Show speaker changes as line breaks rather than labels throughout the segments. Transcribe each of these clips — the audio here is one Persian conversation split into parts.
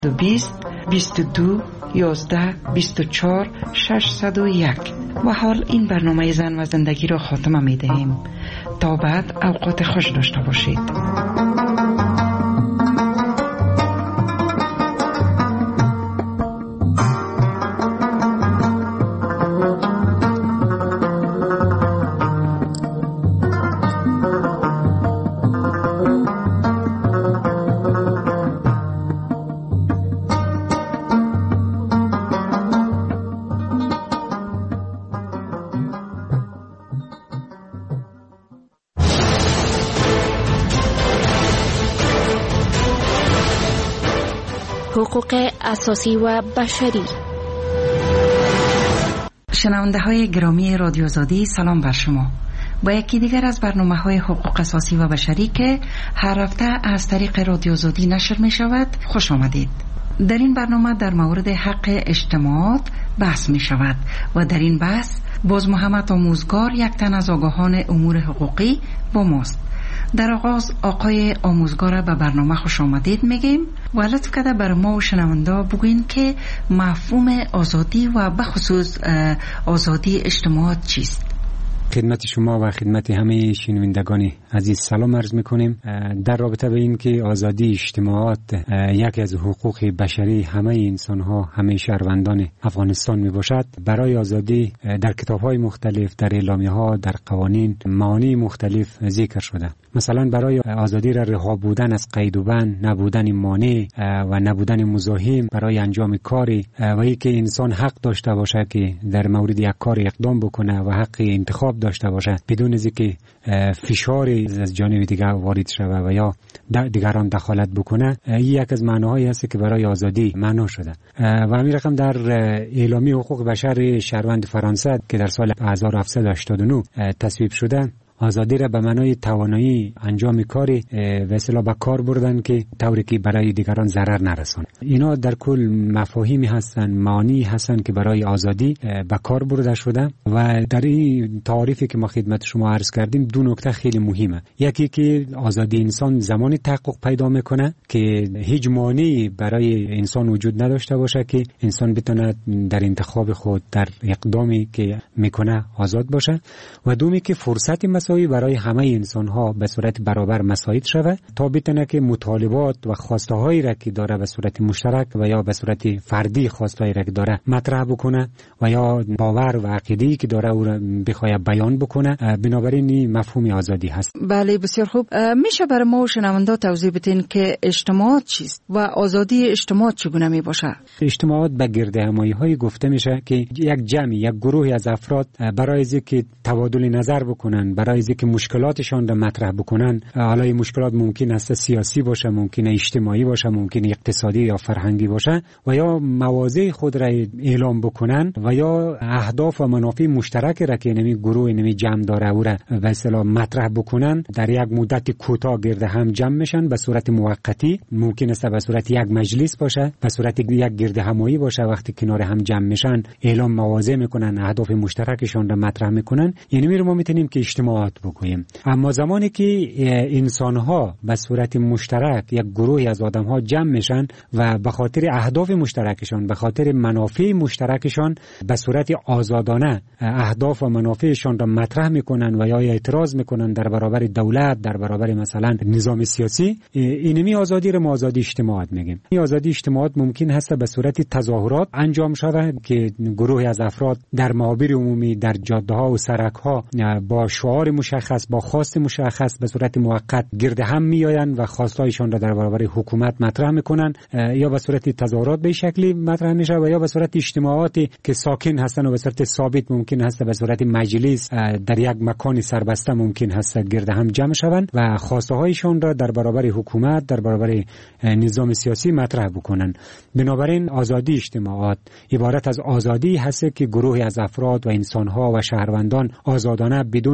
20 22 11 24 601. و حال این برنامه زن و زندگی را خاتمه می دهیم. تا بعد اوقات خوش داشته باشید.
حقوق اساسی و بشری.
شنونده های گرامی رادیو آزادی، سلام بر شما. با یکی دیگر از برنامه های حقوق اساسی و بشری که هر هفته از طریق رادیو آزادی نشر می شود خوش آمدید. در این برنامه در مورد حق اجتماعات بحث می شود و در این بحث باز محمد آموزگار، یک تن از آگاهان امور حقوقی، با ماست. در آغاز آقای آموزگار به برنامه خوش آمدید میگیم و لطف کرده بر ما و شنونده بگوین که مفهوم آزادی و بخصوص آزادی اجتماعات چیست؟
خدمت شما و خدمت همه شنوندگان عزیز سلام عرض میکنیم. در رابطه به این که آزادی اجتماعات یکی از حقوق بشری همه انسان ها، همه شهروندان افغانستان می باشد، برای آزادی در کتاب های مختلف، در اعلامیه ها، در قوانین معانی مختلف ذکر شده. مثلا برای آزادی را رها بودن از قید و بند، نبودن مانع و نبودن مزاحم برای انجام کاری و اینکه انسان حق داشته باشه که در مورد یک کار اقدام بکنه و حق انتخاب داشته باشه بدون از اینکه فشاری از جانب دیگر وارد شود و یا دیگران دخالت بکنه. این یک از معناهایی است که برای آزادی معنا شده و همین رقم در اعلامیه حقوق بشر شهروند فرانسه که در سال 1789 تصویب شده، آزادی را به معنای توانایی انجام کاری و اصطلاح به کار بردن که طوری که برای دیگران ضرر نرسونه. اینا در کل مفاهیمی هستن، معانی هستن که برای آزادی به کار برده شده و در این تعریفی که ما خدمت شما عرض کردیم دو نکته خیلی مهمه. یکی که آزادی انسان زمانی تحقق پیدا میکنه که هیچ مانعی برای انسان وجود نداشته باشه که انسان بتونه در انتخاب خود، در اقدامی که میکنه آزاد باشه، و دومی که فرصت برای همه انسان ها به صورت برابر مساعد شود تا بتونه که مطالبات و خواسته هایی را که داره به صورت مشترک و یا به صورت فردی خواسته هایی را که داره مطرح بکنه و یا باور و عقیده‌ای که داره او را بخواد بیان بکنه. بنابراین این مفهوم آزادی هست.
بله، بسیار خوب. میشه برای ما و شنونده توضیح بدین که اجتماعات چیست و آزادی اجتماعات چگونه می باشه؟
اجتماعات به گردهمایی های گفته میشه که یک جمعی، یک گروهی از افراد برای اینکه تبادل نظر بکنن، برای که مشکلاتشان را مطرح بکنن، حالا این مشکلات ممکن است سیاسی باشه، ممکن است اجتماعی باشه، ممکن است اقتصادی یا فرهنگی باشه، و یا مواضع خود را اعلام بکنن و یا اهداف و منافع مشترک را که نمی گروه نمی جمع داره او را به اصطلاح مطرح بکنن، در یک مدت کوتاه گرد هم جمع میشن به صورت موقتی. ممکن است به صورت یک مجلس باشه، به صورت یک گرد همایی باشه. وقتی کنار هم جمع میشن اعلام مواضع میکنن، اهداف مشترکشان را مطرح میکنن. یعنی ما میتونیم که اجتماعات بگوییم. اما زمانی که انسان‌ها به صورت مشترک، یک گروهی از آدم‌ها جمع میشن و به خاطر اهداف مشترکشان، به خاطر منافع مشترکشان به صورت آزادانه اهداف و منافعشان را مطرح میکنن و یا اعتراض میکنن در برابر دولت، در برابر مثلا نظام سیاسی، اینمی آزادی را ما آزادی اجتماعات میگیم. این آزادی اجتماعات ممکن هست به صورت تظاهرات انجام شود که گروهی از افراد در محاور عمومی، در جاده‌ها و سرک‌ها با شعار مشخص، با خواست مشخص به صورت موقت گرد هم میآیند و خواستایشان را در برابر حکومت مطرح میکنن، یا به صورت تظاهرات به شکلی مطرح میشه و یا به صورت اجتماعاتی که ساکن هستن و به صورت ثابت ممکن هست به صورت مجلس در یک مکان سربسته ممکن هست گرد هم جمع شوند و خواسته هایشان را در برابر حکومت، در برابر نظام سیاسی مطرح بکنن. بنابراین آزادی اجتماعات عبارت از آزادی هست که گروهی از افراد و انسانها و شهروندان آزادانه بدون قید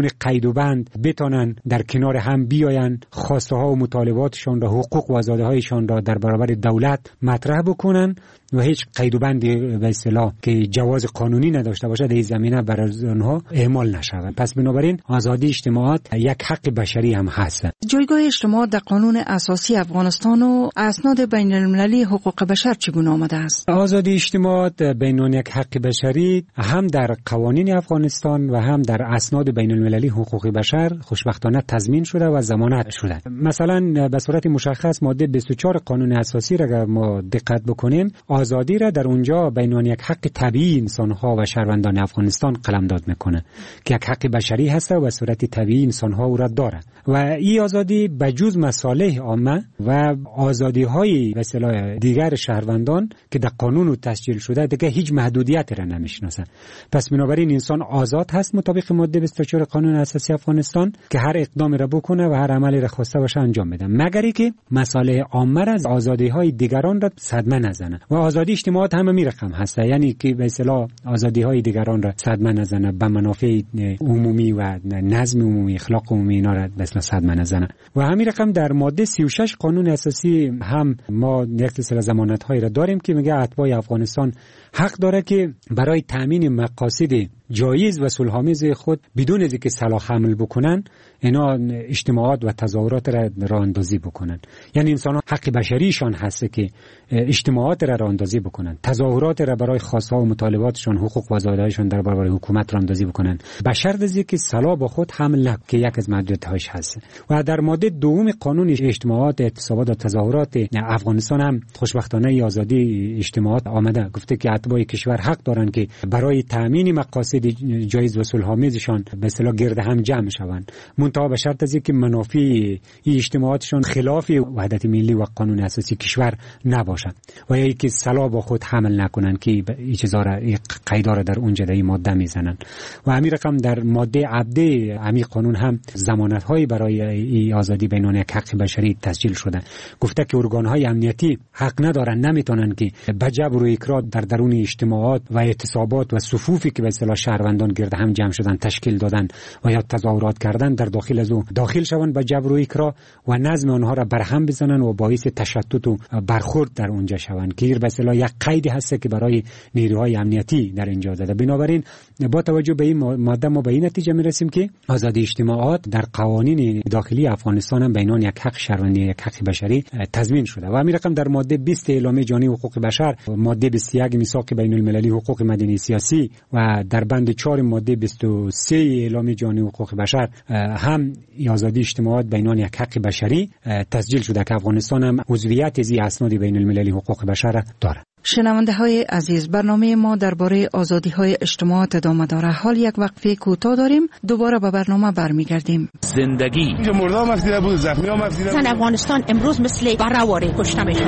و بند بتونن در کنار هم بیاین، خواسته ها و مطالباتشان را، حقوق و آزادی هایشان را در برابر دولت مطرح بکنن و هیچ قید و بندی به اصطلاح که جواز قانونی نداشته باشه در این زمینه بر آنها اعمال نشود. پس بنابراین آزادی اجتماعات یک حق بشری هم هست.
جایگاه اجتماعات در قانون اساسی افغانستان و اسناد بین المللی حقوق بشر چگونه آمده است؟
آزادی اجتماعات بین یک حق بشری هم در قوانین افغانستان و هم در اسناد بین المللی حقوق بشر خوشبختانه تضمین شده و ضمانت شده. مثلا به صورت مشخص ماده 24 قانون اساسی را اگر ما دقت بکنیم، آزادی را در اونجا بین یک حق طبیعی انسان‌ها و شهروندان افغانستان قلمداد میکنه که یک حق بشری هست و به صورت طبیعی انسان‌ها او را داره و این آزادی بجز مصالح عامه و آزادی‌های به اصطلاح دیگر شهروندان که در قانون تسجیل شده دیگه هیچ محدودیتی را نمیشناسه. پس بنابراین انسان آزاد هست مطابق ماده 24 قانون اساسی افغانستان که هر اقدامی را بکنه و هر عملی را خواسته باشه انجام بده، مگر اینکه مصالح عامه را آزادی‌های دیگران را صدمه نزنه. و آزادی اجتماعات هم می رقم هست، یعنی که به اصطلاح آزادی‌های دیگران را صدمه نزنه، به منافع عمومی و نظم عمومی، اخلاق عمومی اینا را به اصطلاح صدمه نزنه. و همین رقم در ماده 36 قانون اساسی هم ما یک سلسله ضمانت‌هایی را داریم که میگه اتباع افغانستان حق داره که برای تامین مقاصد جایز و صلح‌آمیز خود بدون از اینکه سلاح حمل بکنن اینا اجتماعات و تظاهرات را راه اندازی بکنن. یعنی انسان‌ها حق بشریشان هست که اجتماعات را راه اندازی بکنن، تظاهرات را برای خواست‌ها و مطالباتشان، حقوق و آزادی‌هایشان در برابر حکومت راه اندازی بکنن، به شرط از اینکه سلاح با خود حمل نکنند که یک از محدودیت‌هاش هست. و در ماده دوم قانون اجتماعات، اعتصابات و تظاهرات افغانستان هم خوشبختانه آزادی اجتماعات آمده، گفته که اتباع کشور حق دارند که برای تامین مقاصد جایز و صلح‌آمیزشان به اصطلاح گرد هم جمع شوند، منتها به شرط از اینکه منافع این اجتماعاتشان خلاف وحدت ملی و قانون اساسی کشور نباشد و یا اینکه سلاح با خود حمل نکنند که این چیزا را قیدا را در اونجا در این ماده میزنن. و همین رقم در ماده عبده همین قانون هم ضمانت‌هایی برای این آزادی بین یک حق بشری تسجیل شده، گفته که ارگان‌های امنیتی حق ندارن، نمیتونن که به جبر و اکراه در درون اجتماعات و اعتصابات و صفوفی که به اصطلاح شهروندان گرد هم جمع شدن، تشکیل دادن و یا تظاهرات کردن در داخل از او داخل شوند به جبر و اکراه و نظم آنها را برهم بزنن و باعث تشتت و برخورد در اونجا شوند که به اصطلاح یک قیدی هست که برای نیروهای امنیتی در اینجا زده. بنابراین با توجه به این ماده ما به این نتیجه میرسیم که آزادی اجتماعات در قوانین داخلی افغانستان هم بین یک حق شهروندی یک حق بشری تضمین شده. و همین رقم در ماده 20 اعلامیه جهانی حقوق بشر، ماده 21 میثاق بین المللی حقوق مدنی سیاسی و در بند 4 ماده 23 اعلامیه جهانی حقوق بشر هم آزادی اجتماعات بین یک حق بشری تسجیل شده که افغانستان هم عضویت از اسناد بین المللی حقوق بشر دارد.
شنونده های عزیز، برنامه ما درباره آزادی های اجتماعات ادامه داره. حال یک وقفه کوتاه داریم، دوباره به برنامه برمیگردیم.
زندگی
اینجا مردم مفیده بود، زخمی ها مفیده بود.
افغانستان امروز مثل برآواره کشته میشه.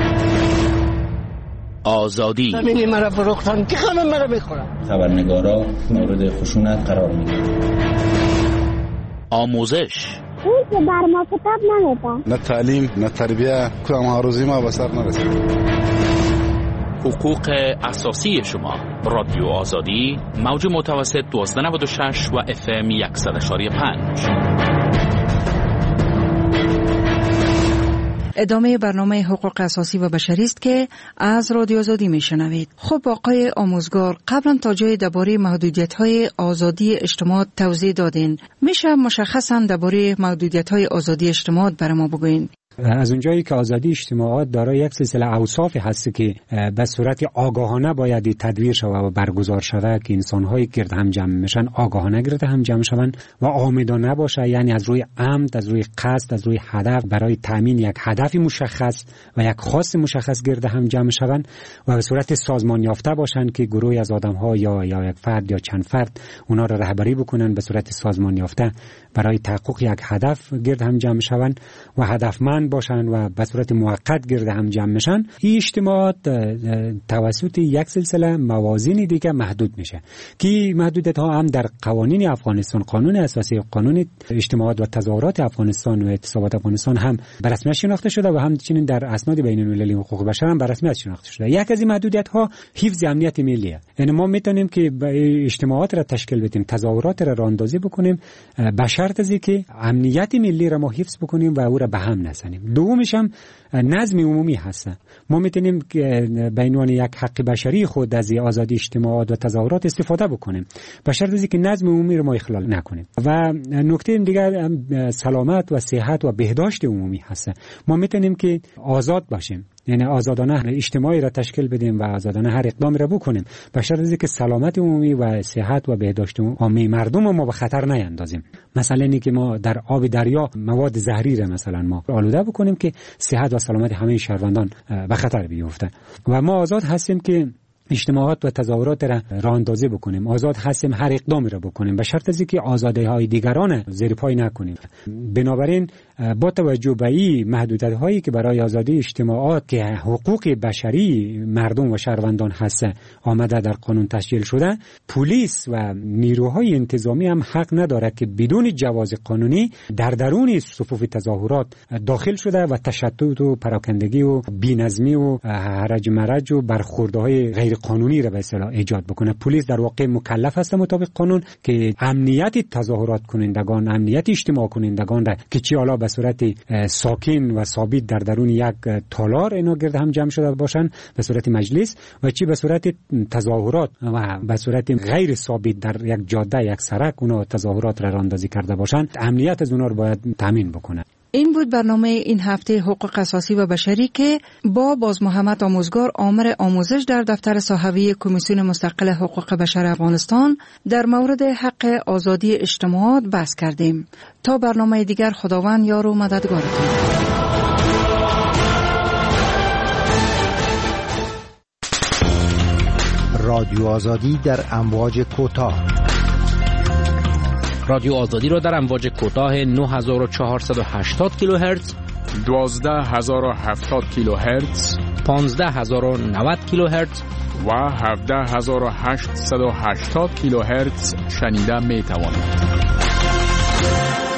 آزادی
زمینی مرا فروختن که خانم مرا بخورن.
خبرنگارا مورد خشونت قرار میگیرن.
آموزش
اون که بر ما کتاب نمیده،
نه تعلیم نه تربیه، کدام هاروزی ما به سر نرسید.
حقوق اساسی شما. رادیو آزادی، موج متوسط 1296 و FM 100.5.
ادامه برنامه حقوق اساسی و بشری است که از رادیو آزادی میشنوید. خب آقای آموزگار، قبلا تا جای درباره محدودیت‌های آزادی اجتماعات توضیح دادین، میشه مشخصاً درباره محدودیت‌های آزادی اجتماعات برای ما بگوین؟
از اونجایی که آزادی اجتماعات دارای یک سلسله اوصافی هست که به صورت آگاهانه باید تدویر شود و برگزار شود که انسان‌های گرد هم جمع میشن آگاهانه گرد هم جمع شوند و عامدانه باشه، یعنی از روی عمد، از روی قصد، از روی هدف برای تامین یک هدف مشخص و یک خواست مشخص گرد هم جمع شوند و به صورت سازمان یافته باشند که گروهی از آدم‌ها یا یک فرد یا چند فرد اونا را رهبری بکنن به صورت سازمان یافته برای تحقق یک هدف گرد هم جمع شوند و هدفمند باشند و به صورت موقت گرد هم جمع میشن، این اجتماعات توسط یک سلسله موازین دیگه محدود میشه که محدودیت ها هم در قوانین افغانستان، قانون اساسی، قانون اجتماعات و تظاهرات افغانستان و اعتصابات افغانستان هم به رسمیت شناخته شده و همچنین در اسناد بین المللی حقوق بشر هم به رسمیت شناخته شده. یک از این محدودیت ها حفظ امنیت ملیه. یعنی ما میتونیم که اجتماعات را تشکیل بدیم، تظاهرات را راهاندازی بکنیم به شرط از اینکه امنیت ملی را ما حفظ بکنیم و او را به هم نزنیم. دومش هم نظم عمومی هست. ما میتونیم به عنوان یک حق بشری خود از آزادی اجتماعات و تظاهرات استفاده بکنیم به شرط از اینکه نظم عمومی را ما اخلال نکنیم. و نکته دیگر سلامت و صحت و بهداشت عمومی هست. ما میتونیم که آزاد باشیم، یعنی آزادانه اجتماعی را تشکیل بدیم و آزادانه هر اقدامی را بکنیم به شرط از اینکه سلامت عمومی و صحت و بهداشت عمومی مردم ما به خطر نیندازیم. مثلا اینکه ما در آب دریا مواد زهری را مثلا ما آلوده بکنیم که صحت و سلامت همه شهروندان به خطر بیفته. و ما آزاد هستیم که اجتماعات و تظاهرات را راهاندازی بکنیم، آزاد هستیم هر اقدامی را بکنیم به شرط از اینکه آزادی‌های دیگران زیر پای نکنیم. بنابراین با توجه به این محدودیت‌هایی که برای آزادی اجتماعات که حقوق بشری مردم و شهروندان هست آمده در قانون تسجیل شده، پلیس و نیروهای انتظامی هم حق نداره که بدون جواز قانونی در درون صفوف تظاهرات داخل شده و تشدد و پراکندگی و بی‌نظمی و هرج مرج و برخوردهای غیر قانونی را به اصطلاح ایجاد بکنه. پلیس در واقع مکلف است مطابق قانون که امنیت تظاهرات کنندگان، امنیت اجتماع کنندگان را که چی حالا به صورت ساکن و ثابت در درون یک تالار اینا گرد هم جمع شده باشن به صورت مجلس و چی به صورت تظاهرات و به صورت غیر ثابت در یک جاده، یک سرک اونا تظاهرات را راهاندازی کرده باشن، امنیت از اونا رو باید تامین بکنه.
این بود برنامه این هفته حقوق اساسی و بشری که با باز محمد آموزگار آمر آموزش در دفتر صحوی کمیسیون مستقل حقوق بشر افغانستان در مورد حق آزادی اجتماعات بحث کردیم. تا برنامه دیگر خداوند یار و مددگارتون.
رادیو آزادی در امواج کوتاه.
رادیو آزادی را در امواج کوتاه 9480 کیلوهرتز،
12070 کیلوهرتز،
15090 کیلوهرتز
و 17880 کیلوهرتز شنیده می توانید.